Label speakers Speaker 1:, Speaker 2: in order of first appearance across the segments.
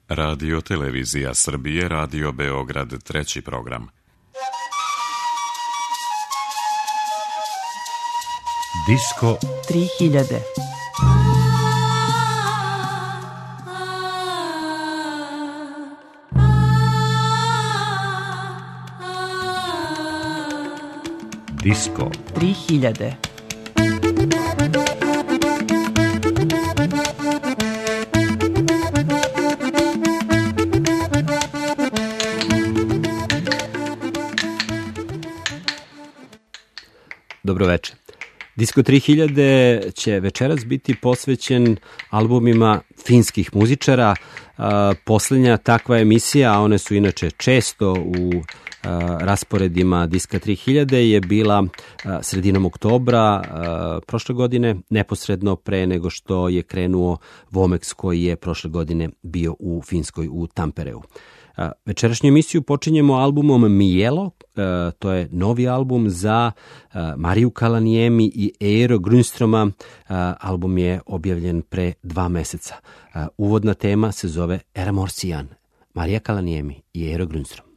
Speaker 1: Radio Televizija Srbije, Radio Beograd, treći program.
Speaker 2: Disko
Speaker 3: 3000.
Speaker 2: Disko
Speaker 3: 3000.
Speaker 4: Dobro večer. Disko 3000 će večeras biti posvećen albumima finskih muzičara. Posljednja takva emisija, a one su inače često u rasporedima Diska 3000, je bila sredinom oktobra prošle godine, neposredno pre nego što je krenuo Vomex koji je prošle godine bio u Finskoj, u Tampereu. Večerašnju emisiju počinjemo albumom Mijelo, to je novi album za Mariju Kalanijemi i Eero Grunstroma. Album je objavljen pre 2 meseca. Uvodna tema se zove Eramorsian, Marija Kalanijemi i Eero Grunstrom.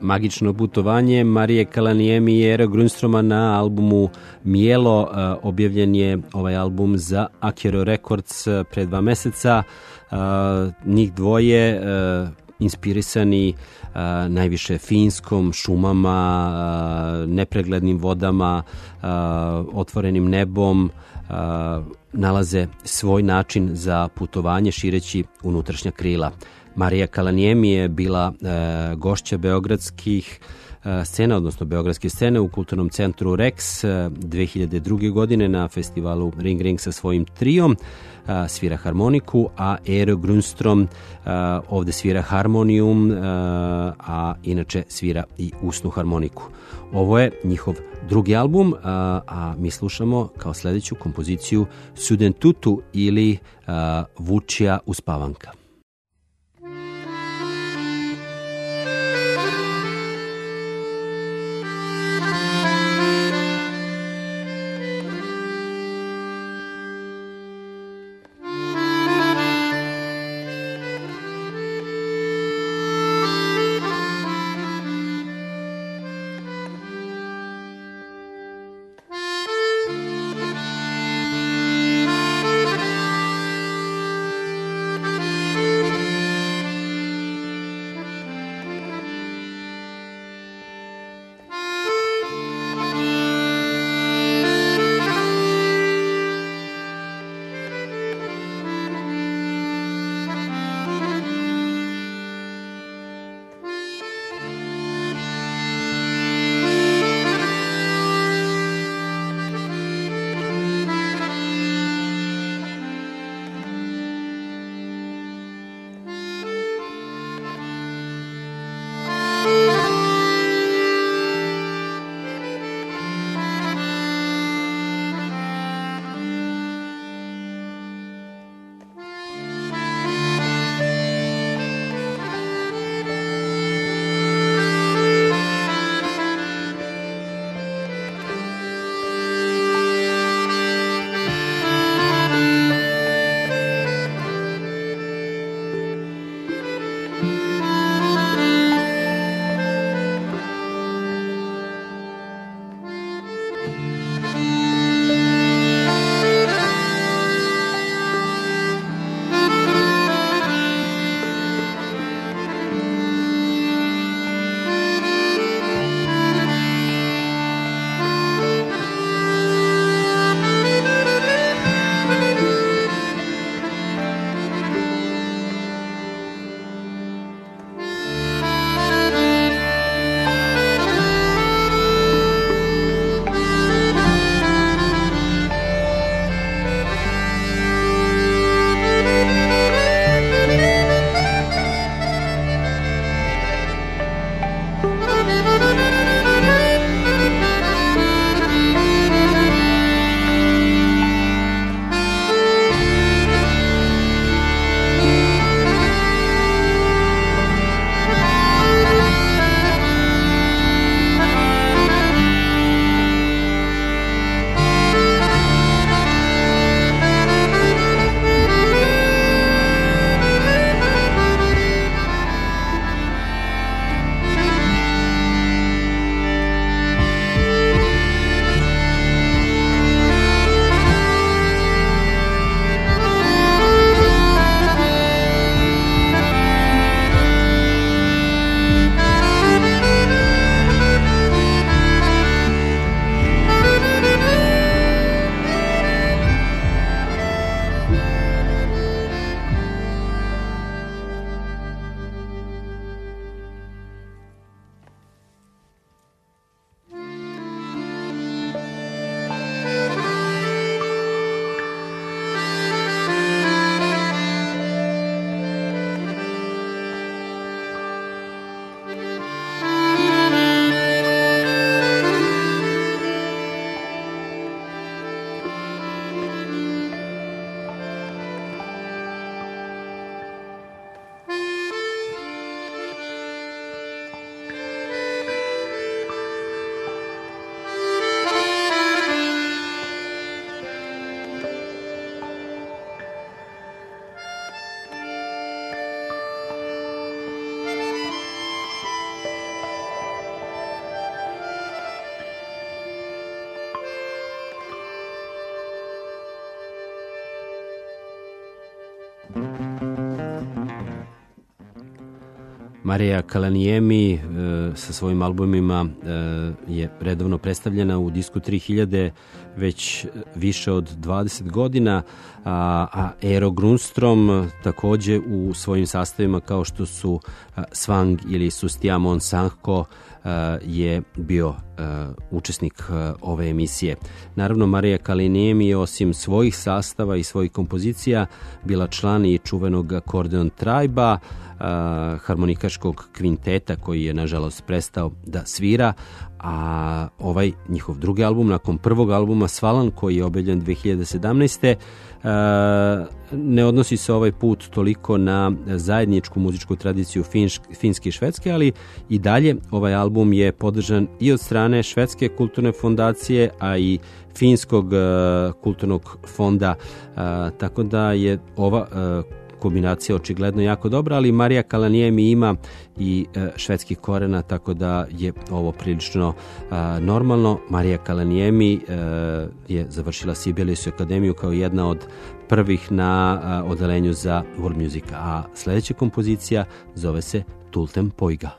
Speaker 4: Magično putovanje Marije Kalanijemi i Ere Grunstroma na albumu Mijelo. Objavljen je ovaj album za Akero Records pre 2 meseca. Njih dvoje inspirisani najviše Finskom, šumama, nepreglednim vodama, otvorenim nebom, nalaze svoj način za putovanje šireći unutrašnja krila. Marija Kalanijemi je bila gošća beogradskih scena, odnosno beogradske scene u kulturnom centru Rex 2002. godine na festivalu Ring Ring sa svojim trijom. Svira harmoniku, a Ere Grunstrom ovde svira harmonijum, a inače svira i usnu harmoniku. Ovo je njihov drugi album, a mi slušamo kao sledeću kompoziciju Sudentutu ili Vučija uspavanka. Marija Kalanijemi sa svojim albumima je redovno predstavljena u Disku 3000 već više od 20 godina, a Eero Grundström takođe u svojim sastavima kao što su Svang ili Sustiamon Sanko je bio učesnik ove emisije. Naravno, Marija Kalanijemi je osim svojih sastava i svojih kompozicija bila član i čuvenog Akordeon Tribe-a, harmonikaškog kvinteta koji je nažalost prestao da svira, a ovaj njihov drugi album nakon prvog albuma Svalan koji je objavljen 2017. Ne odnosi se ovaj put toliko na zajedničku muzičku tradiciju Finske i Švedske, ali i dalje ovaj album je podržan i od strane Švedske kulturne fondacije, a i Finskog kulturnog fonda, tako da je ova kombinacija očigledno jako dobra, ali Marija Kalanijemi ima i švedskih korena, tako da je ovo prilično normalno. Marija Kalanijemi je završila Sibelius'u akademiju kao jedna od prvih na odelenju za world music, a sledeća kompozicija zove se Tultem Poiga.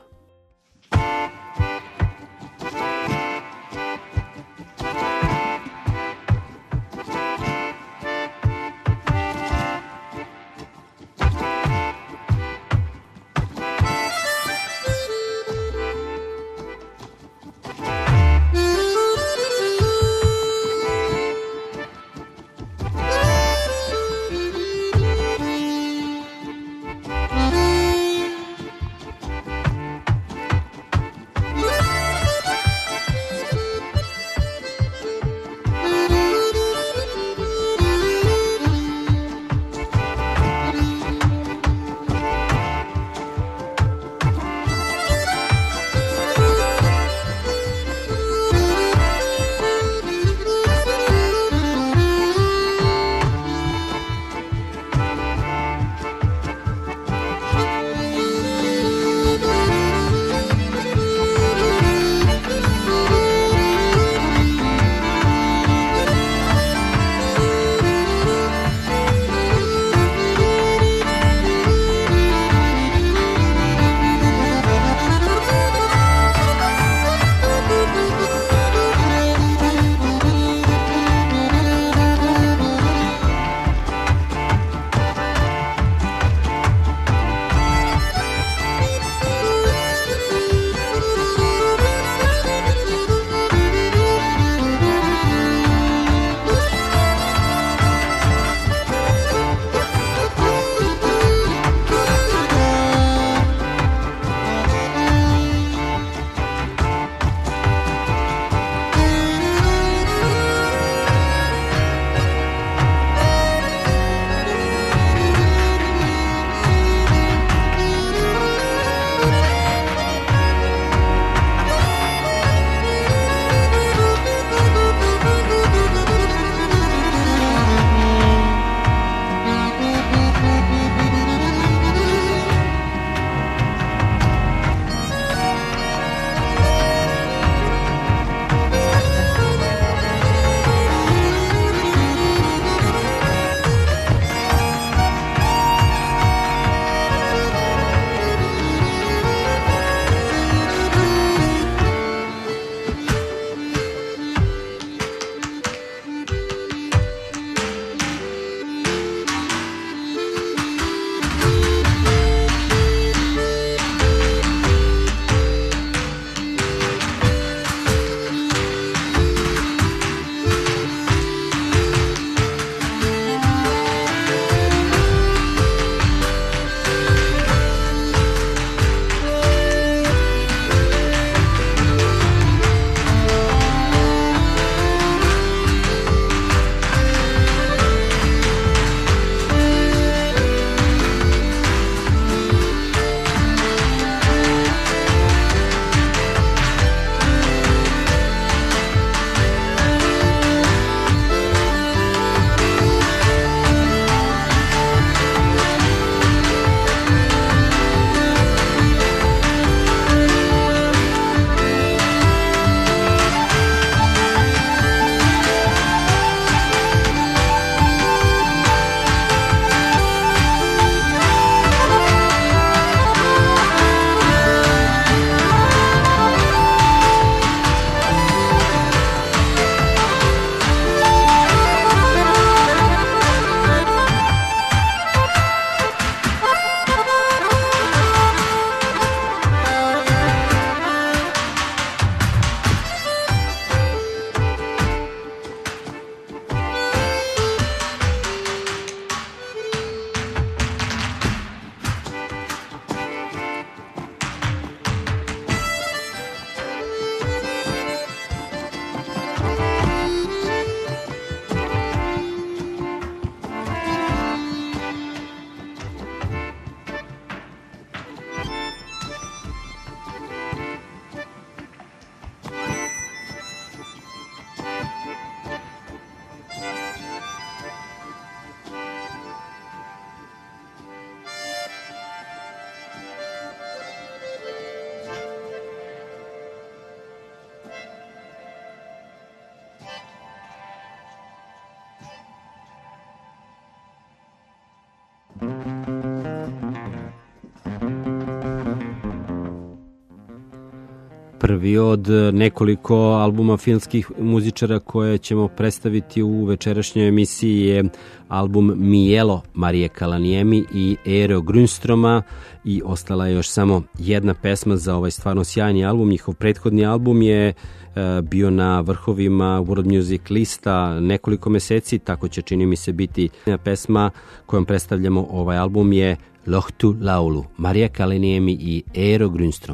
Speaker 4: Prvi od nekoliko albuma filmskih muzičara koje ćemo predstaviti u večerašnjoj emisiji je album Mielo Marije Kalanijemi i Eero Grünstroma i ostala je još samo jedna pesma za ovaj stvarno sjajni album. Njihov prethodni album je bio na vrhovima World Music lista nekoliko meseci, tako će čini mi se biti pesma kojom predstavljamo ovaj album je Lohtu Laulu, Marija Kalanijemi i Eero Grünstrom.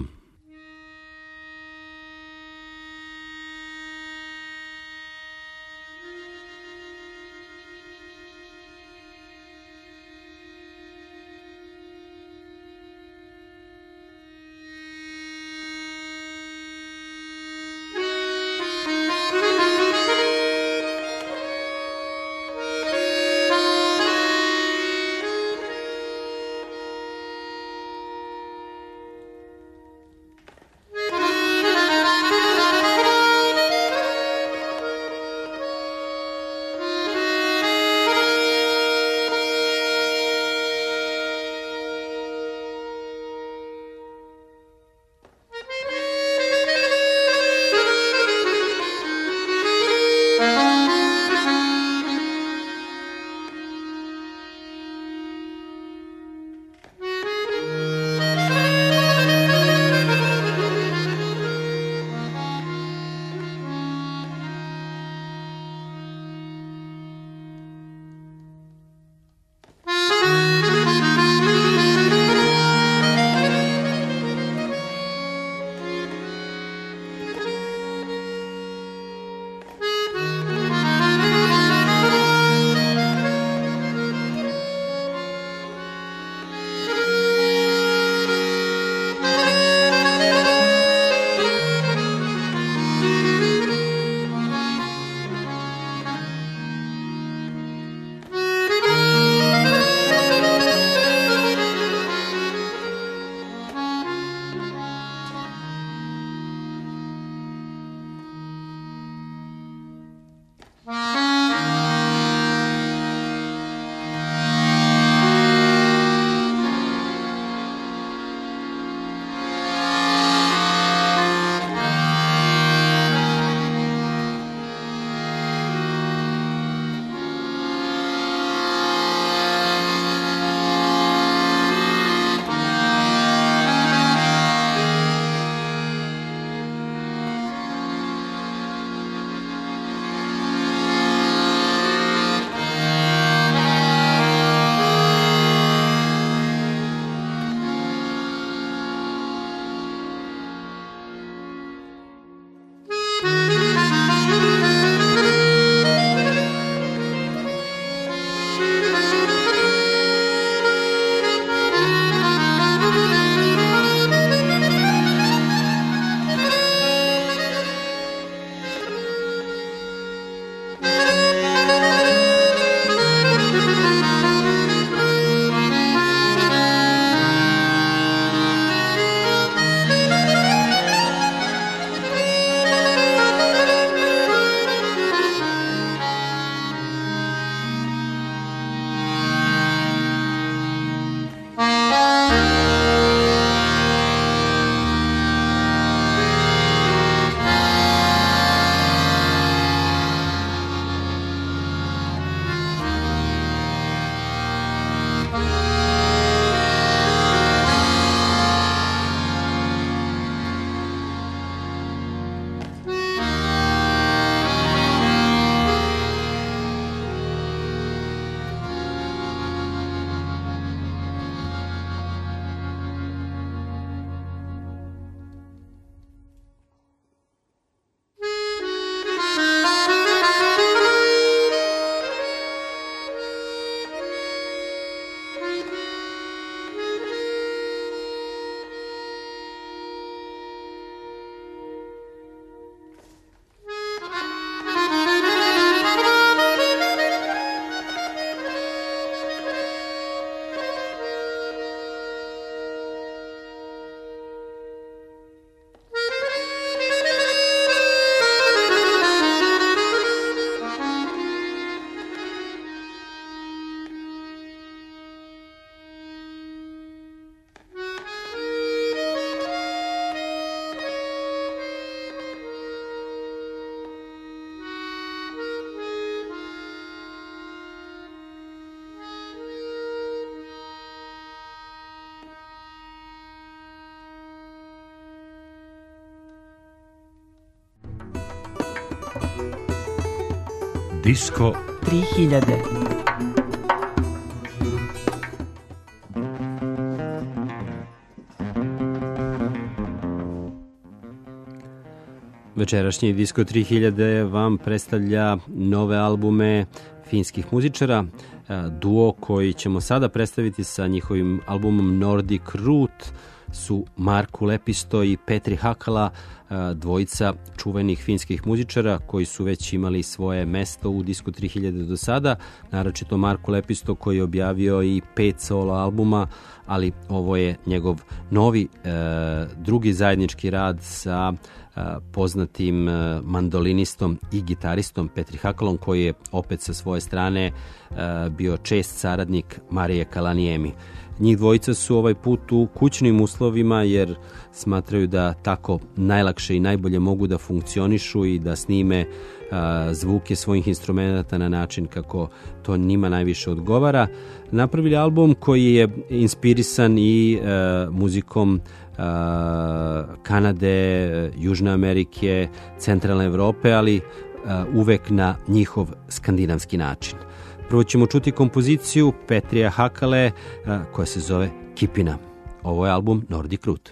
Speaker 2: Disko
Speaker 3: 3000.
Speaker 4: Večerašnji Disko 3000 vam predstavlja nove albume finskih muzičara. Duo koji ćemo sada predstaviti sa njihovim albumom Nordic Root su Markku Lepisto i Petri Hakala, dvojica čuvenih finskih muzičara koji su već imali svoje mesto u Disku 3000 do sada, naročito Markku Lepisto koji je objavio i 5 solo albuma, ali ovo je njegov novi drugi zajednički rad sa poznatim mandolinistom i gitaristom Petri Hakalom, koji je opet sa svoje strane bio čest saradnik Marije Kalanijemi. Njih dvojica su ovaj put u kućnim uslovima jer smatraju da tako najlakše i najbolje mogu da funkcionišu i da snime zvuke svojih instrumenta na način kako to njima najviše odgovara. Napravili album koji je inspirisan i muzikom Kanade, Južne Amerike, Centralne Evrope, ali uvek na njihov skandinavski način. Prvo ćemo čuti kompoziciju Petrija Hakale koja se zove Kipina. Ovo je album Nordic Root.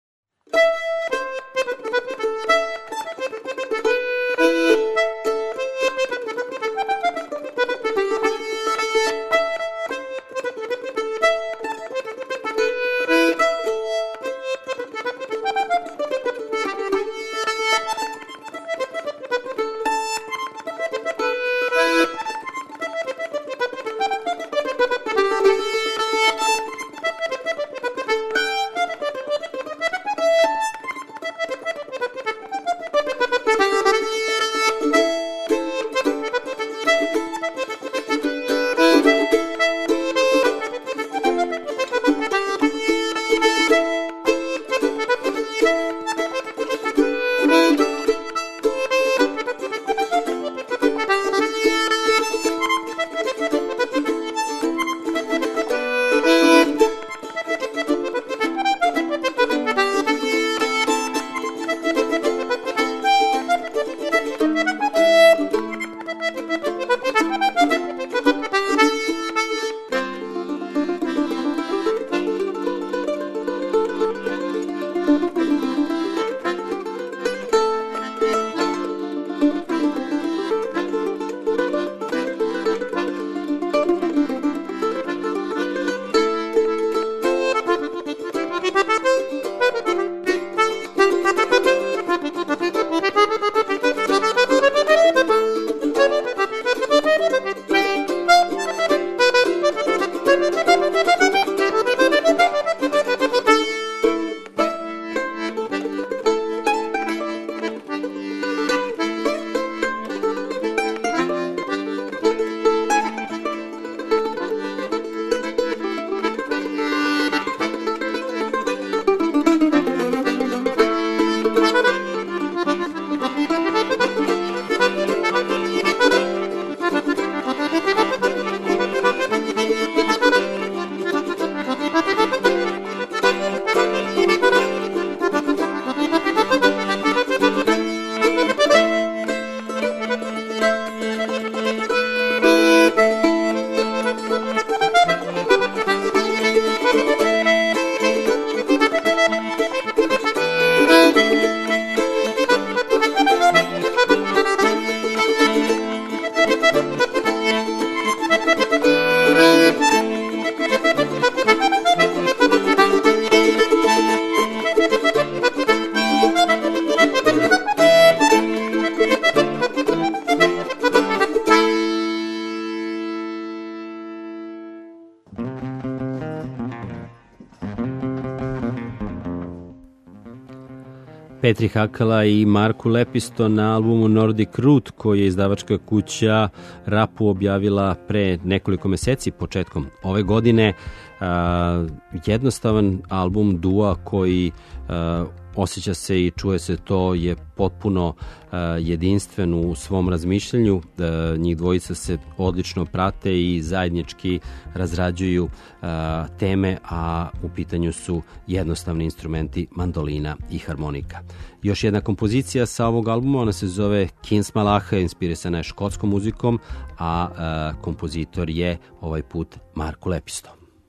Speaker 4: Petri Hakala i Markku Lepisto na albumu Nordic Root, koji je izdavačka kuća Rapu objavila pre nekoliko meseci, početkom ove godine. Jednostavan album dua koji osjeća se i čuje se, to je potpuno jedinstven u svom razmišljanju. Njih dvojica se odlično prate i zajednički razrađuju teme, a u pitanju su jednostavni instrumenti mandolina i harmonika. Još jedna kompozicija sa ovog albuma, ona se zove Kinsmalache, inspirisana je škotskom muzikom, a kompozitor je ovaj put Marko Lepisto.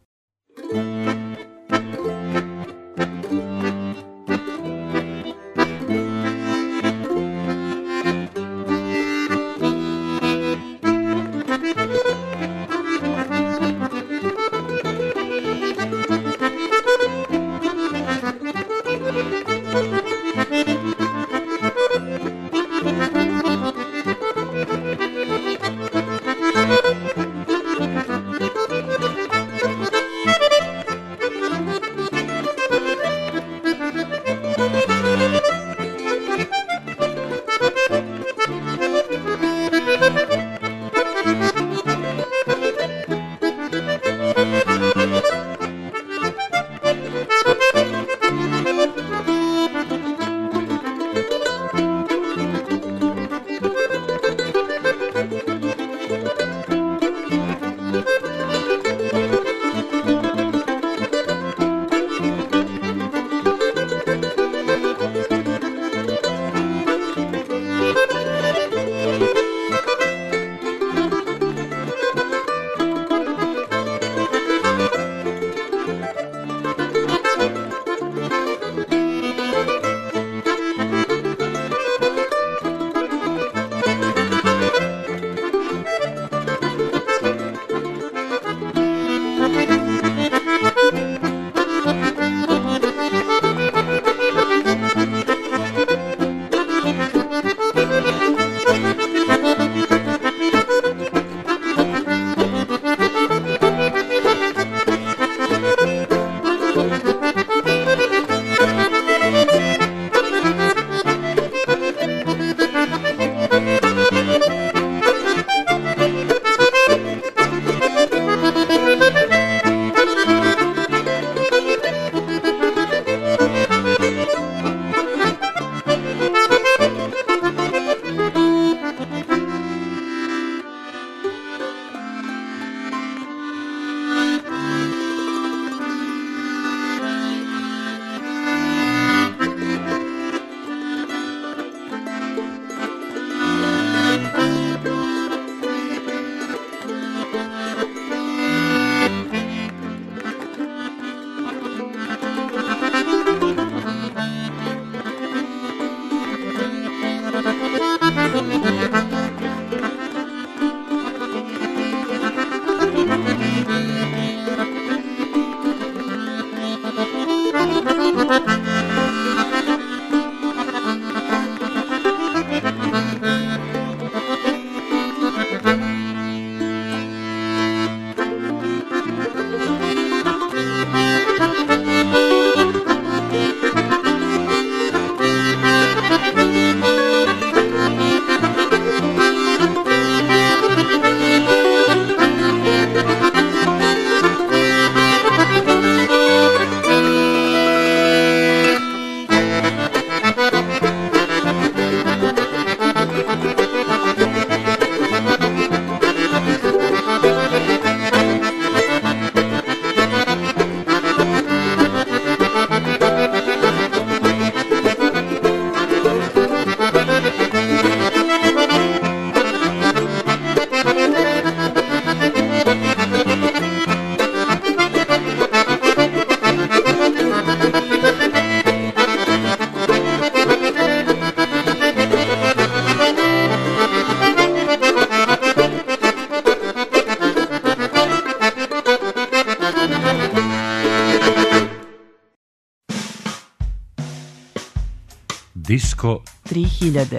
Speaker 2: Disko
Speaker 3: 3000.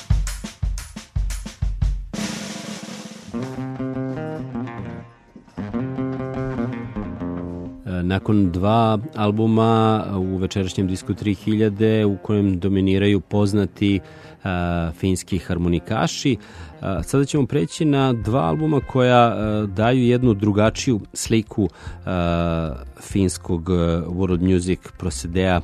Speaker 4: Nakon dva albuma u večerašnjem disku 3000 u kojem dominiraju poznati finski harmonikaši. Sada ćemo preći na dva albuma koja daju jednu drugačiju sliku finskog world music prosedea.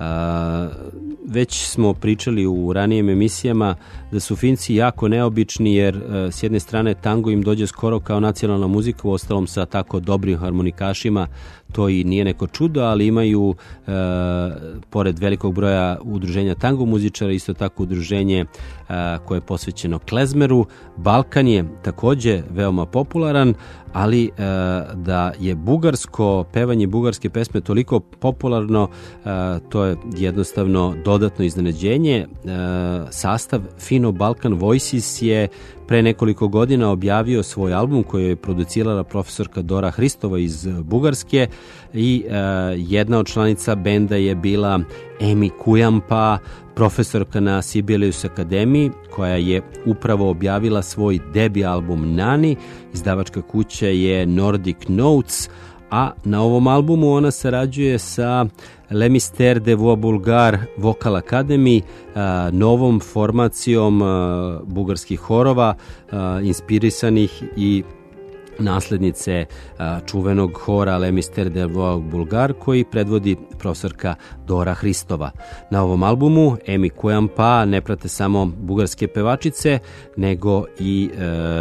Speaker 4: Već smo pričali u ranijim emisijama da su Finci jako neobični, jer s jedne strane tango im dođe skoro kao nacionalna muzika, u ostalom sa tako dobrim harmonikašima to i nije neko čudo, ali imaju pored velikog broja udruženja tango muzičara isto tako udruženje koje je posvećeno klezmeru. Balkan je takođe veoma popularan, ali da je bugarsko pevanje, bugarske pesme toliko popularno, to je jednostavno dodatno iznenađenje. Sastav Fino-Balkan Voices je pre nekoliko godina objavio svoj album koji je producirala profesorka Dora Hristova iz Bugarske i jedna od članica benda je bila Emi Kujampa, profesorka na Sibelius Akademiji, koja je upravo objavila svoj debi album Nani. Izdavačka kuća je Nordic Notes, a na ovom albumu ona sarađuje sa Le Mystère de Voix Bulgare Vocal Academy, novom formacijom bugarskih horova, inspirisanih i naslednice čuvenog hora Le Mystère de Voix Bulgare koji predvodi profesorka Dora Hristova. Na ovom albumu Emi Kujampa ne prate samo bugarske pevačice, nego i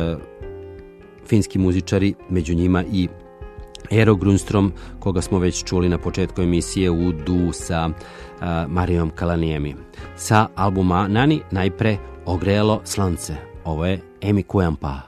Speaker 4: finski muzičari, među njima i Eero Grundström, koga smo već čuli na početku emisije u du sa Marijom Kalanijemi. Sa albuma Nani najpre Ogrelo slance. Ovo je Emi Kujampa.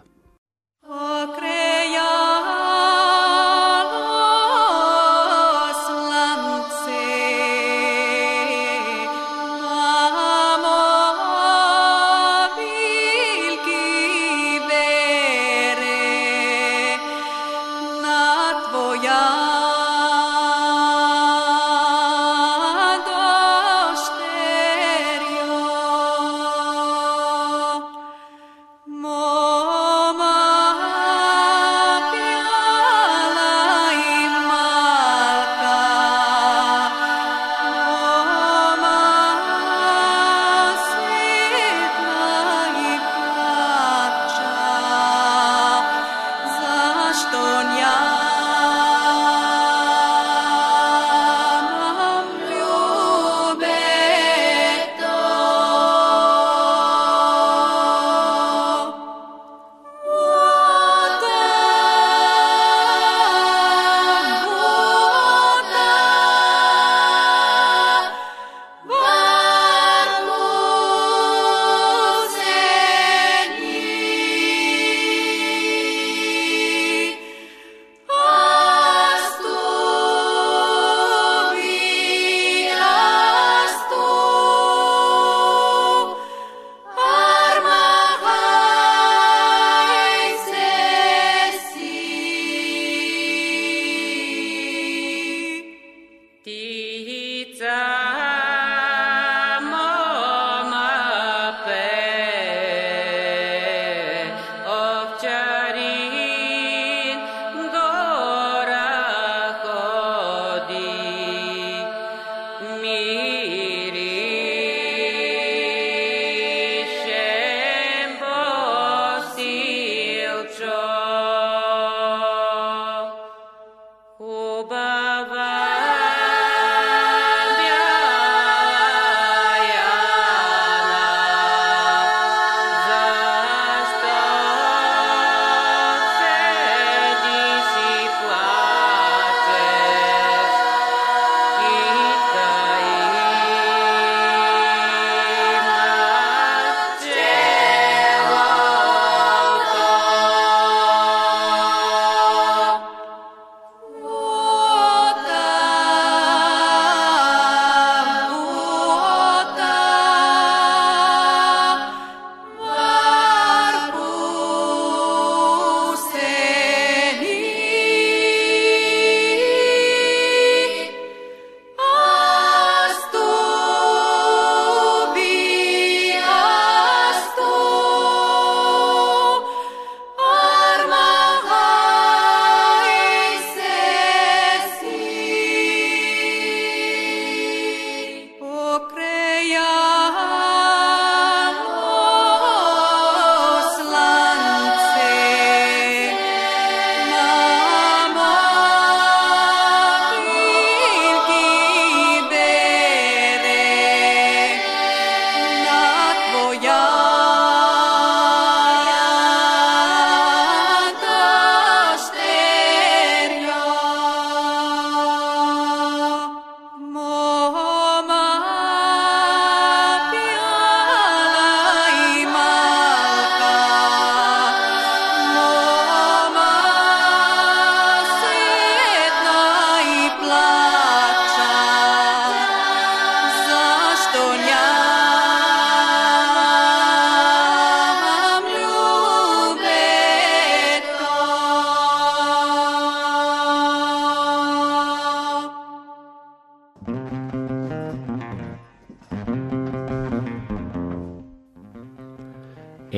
Speaker 5: Baba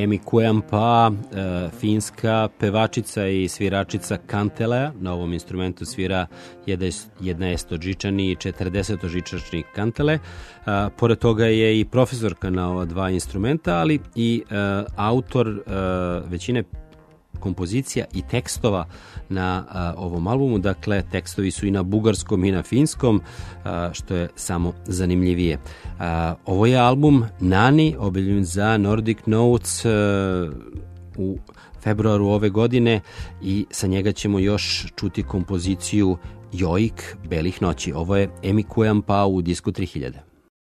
Speaker 4: Emi Kuempa, finska pevačica i sviračica kantelea. Na ovom instrumentu svira 11-žičani i 40-žičani kantele. Pored toga je i profesorka na ova dva instrumenta, ali i autor većine kompozicija i tekstova na ovom albumu. Dakle, tekstovi su i na bugarskom i na finskom, što je samo zanimljivije. Ovo je album Nani, objavljen za Nordic Notes u februaru ove godine i sa njega ćemo još čuti kompoziciju Joik belih noći. Ovo je Emi Kuempa u Disku 3000.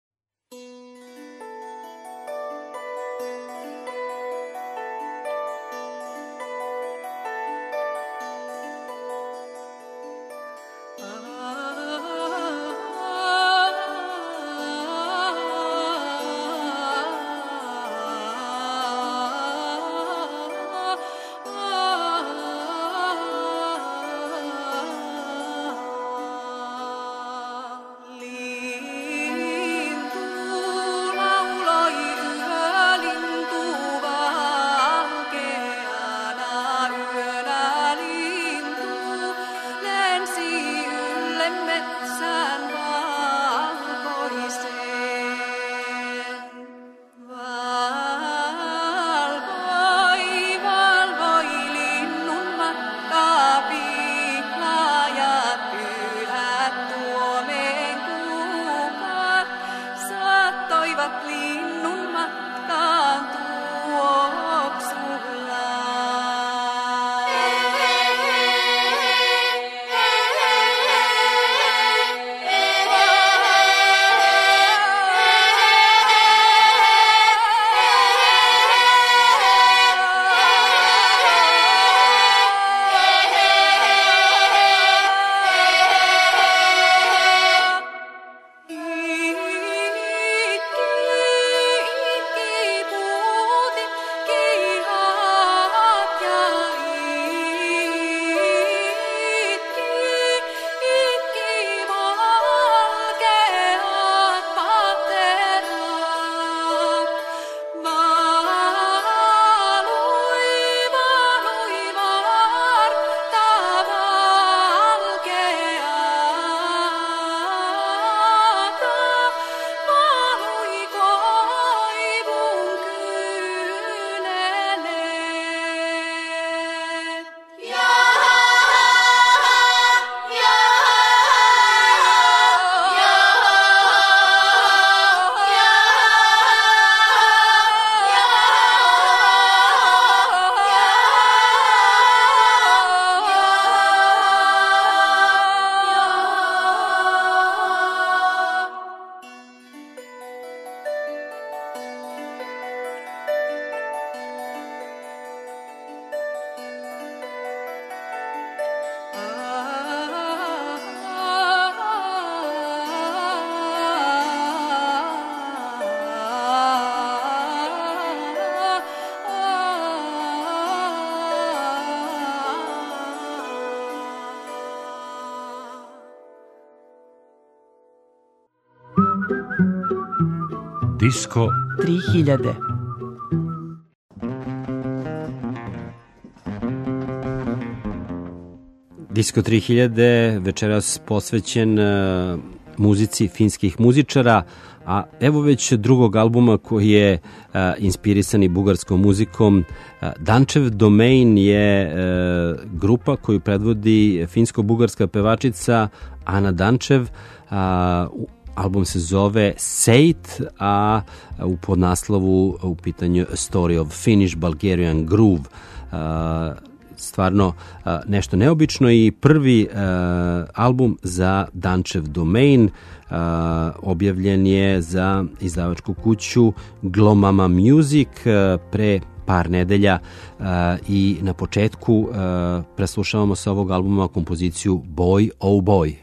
Speaker 2: Disko
Speaker 3: 3000.
Speaker 4: Disko 3000 večeras posvećen muzici finskih muzičara, a evo već drugog albuma koji je inspirisan i bugarskom muzikom. Dančev Domain je grupa koju predvodi finsko-bugarska pevačica Ana Dančev. Album se zove Seit, a u podnaslovu u pitanju A Story of Finnish Bulgarian Groove. Stvarno nešto neobično i prvi album za Dančev Domain objavljen je za izdavačku kuću Glomama Music pre par nedelja i na početku preslušavamo sa ovog albuma kompoziciju Boy Oh Boy.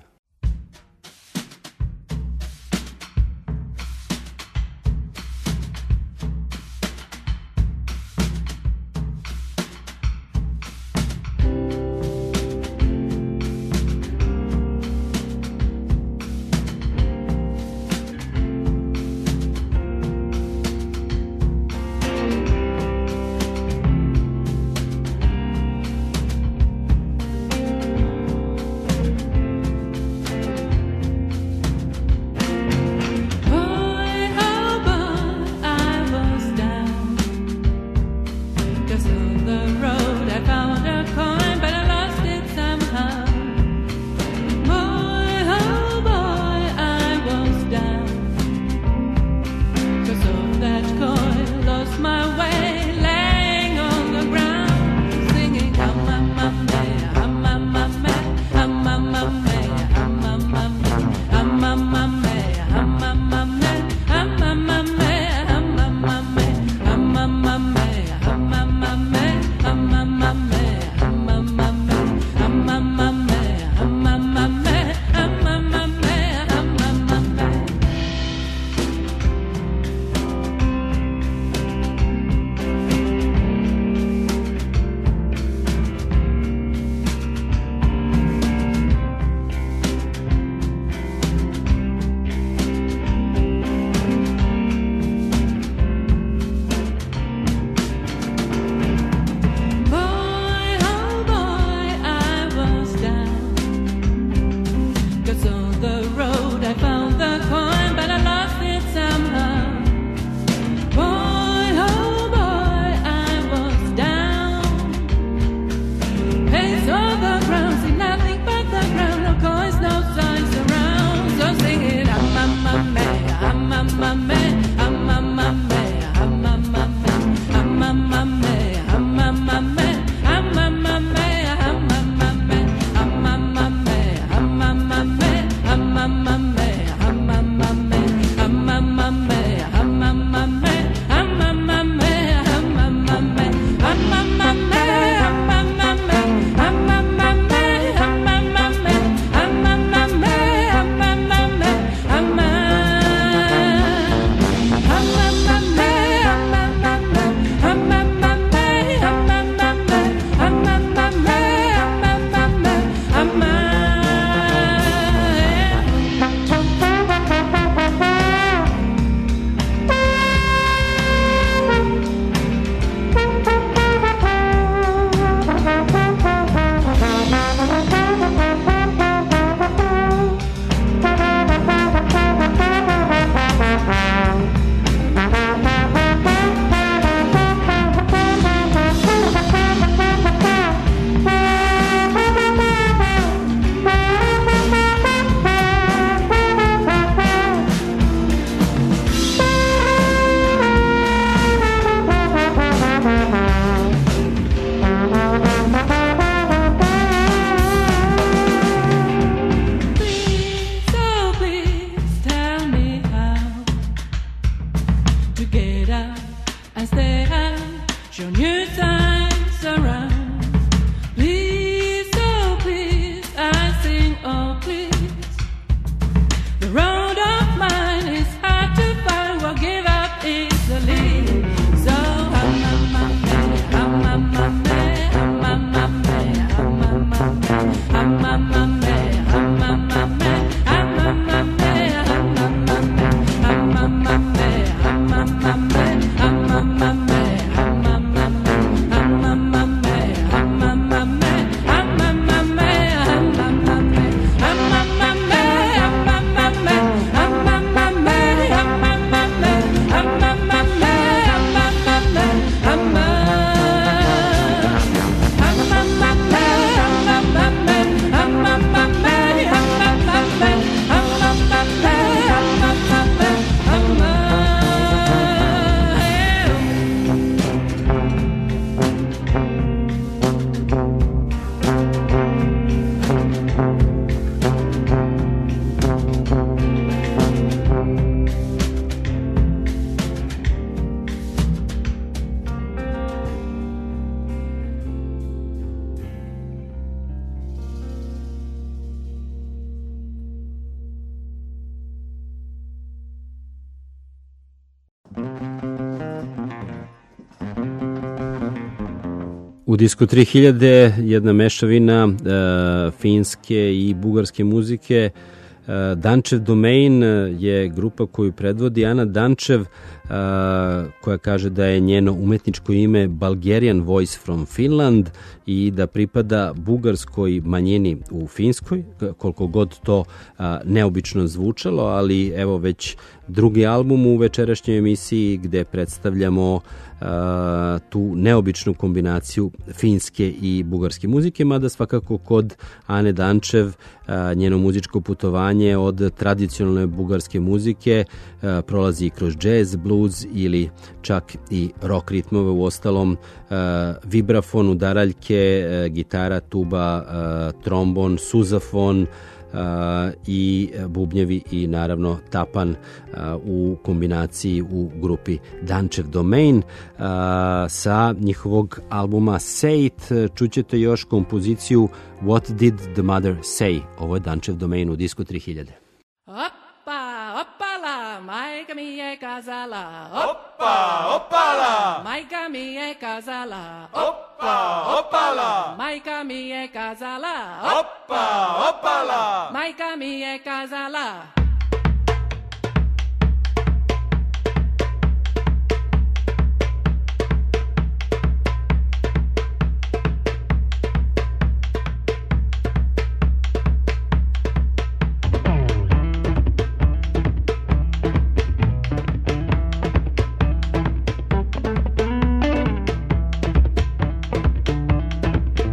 Speaker 4: U disku 3000 jedna mešavina finske i bugarske muzike. Dančev Domain je grupa koju predvodi Ana Dančev, koja kaže da je njeno umetničko ime Bulgarian Voice from Finland i da pripada bugarskoj manjini u Finskoj, koliko god to neobično zvučalo, ali evo već drugi album u večerašnjoj emisiji gde predstavljamo tu neobičnu kombinaciju finske i bugarske muzike, mada svakako kod Ane Dančev njeno muzičko putovanje od tradicionalne bugarske muzike prolazi kroz jazz, blues ili čak i rock ritmove. U ostalom vibrafon, udaraljke, gitara, tuba, trombon, suzafon i bubnjevi i naravno tapan u kombinaciji u grupi Dančev Domain. Sa njihovog albuma Say It čućete još kompoziciju What Did the Mother Say. Ovo je Dančev Domain u disku 3000.
Speaker 5: Oppa, opala, majka mi je kazala.
Speaker 6: Oppa, opala,
Speaker 5: majka mi je kazala.
Speaker 6: Oppa, opala,
Speaker 5: majka mi je kazala.
Speaker 6: Oppa, opala,
Speaker 5: majka mi je kazala.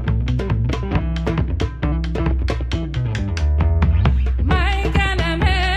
Speaker 7: Majka na me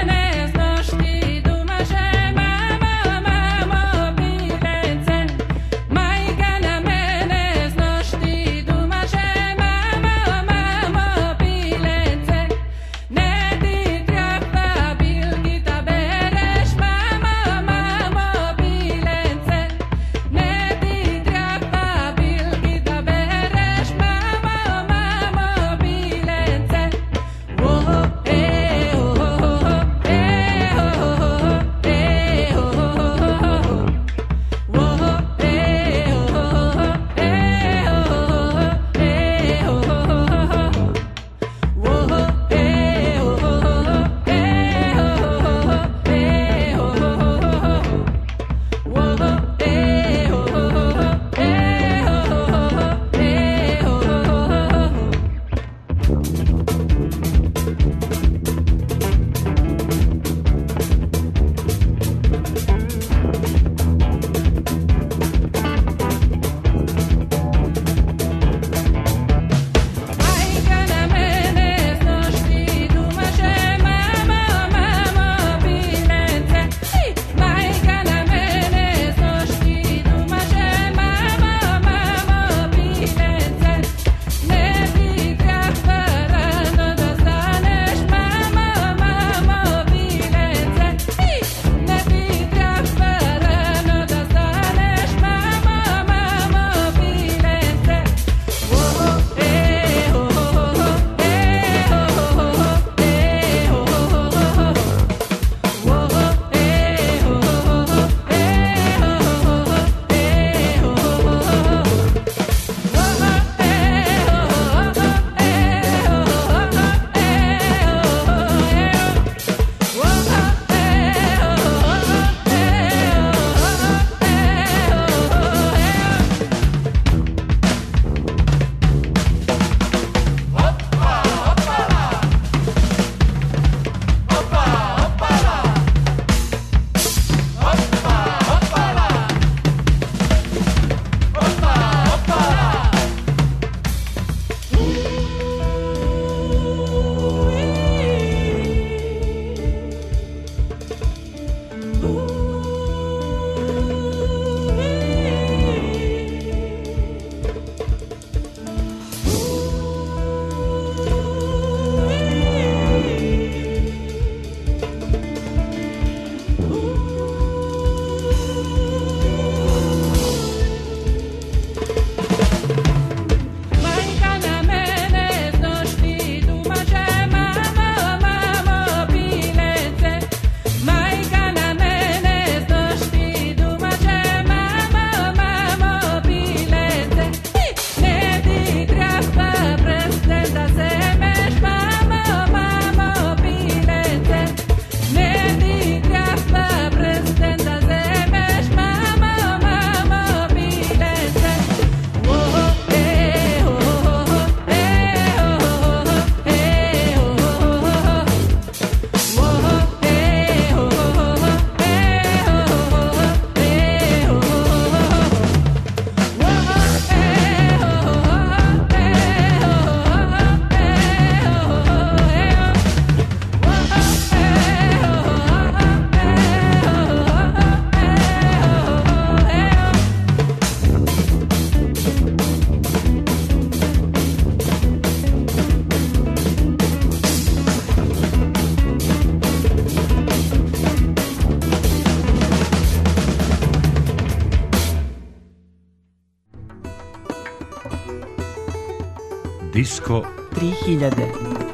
Speaker 2: Disko
Speaker 3: 3000.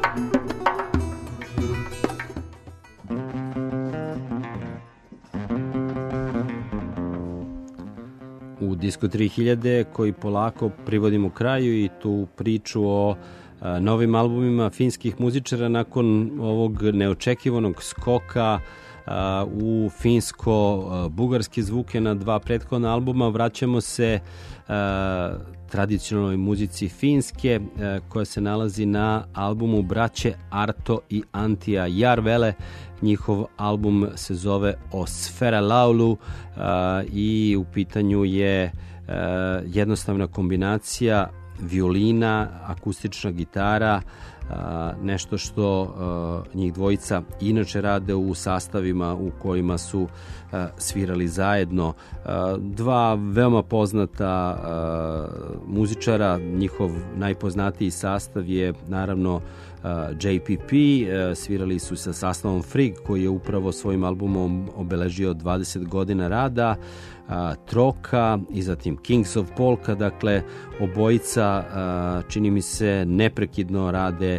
Speaker 4: U Disko 3000 koji polako privodimo kraju i tu priču o novim albumima finskih muzičara nakon ovog neočekivanog skoka u finsko-bugarske zvuke na dva prethodna albuma. Vraćamo se tradicionalnoj muzici Finske koja se nalazi na albumu braće Arto i Antija Järvele. Njihov album se zove O Sfera Laulu i u pitanju je jednostavna kombinacija violina, akustična gitara, nešto što njih dvojica inače rade u sastavima u kojima su svirali zajedno. Dva veoma poznata muzičara, njihov najpoznatiji sastav je naravno JPP, svirali su sa sastavom Frigg koji je upravo svojim albumom obeležio 20 godina rada, Troka i zatim Kings of Polka, dakle obojica čini mi se neprekidno rade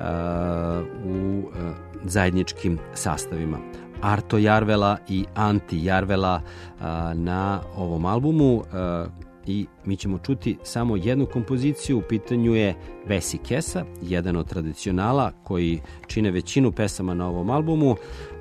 Speaker 4: u zajedničkim sastavima. Arto Järvela i Antti Järvela na ovom albumu i mi ćemo čuti samo jednu kompoziciju. U pitanju je Vesi Kesa, jedan od tradicionala koji čine većinu pesama na ovom albumu,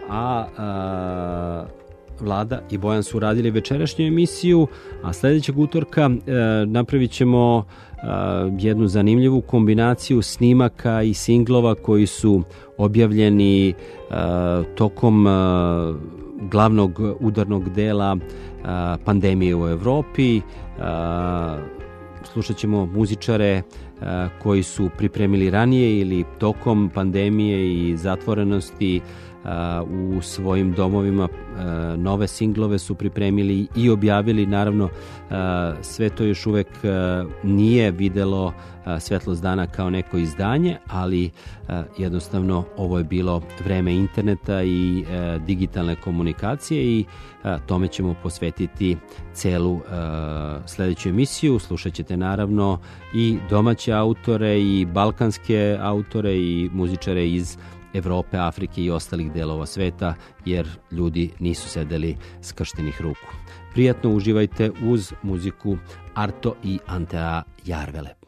Speaker 4: a Vlada i Bojan su radili večerašnju emisiju, a sledećeg utorka napravit ćemo jednu zanimljivu kombinaciju snimaka i singlova koji su objavljeni tokom glavnog udarnog dela pandemije u Evropi. Slušat ćemo muzičare koji su pripremili ranije ili tokom pandemije i zatvorenosti u svojim domovima nove singlove su pripremili i objavili. Naravno, sve to još uvek nije videlo svetlost dana kao neko izdanje, ali jednostavno ovo je bilo vreme interneta i digitalne komunikacije i tome ćemo posvetiti celu sledeću emisiju. Slušat ćete naravno i domaće autore i balkanske autore i muzičare iz Evrope, Afrike i ostalih delova sveta, jer ljudi nisu sedeli skrštenih ruku. Prijatno uživajte uz muziku Arto i Antea Järvele.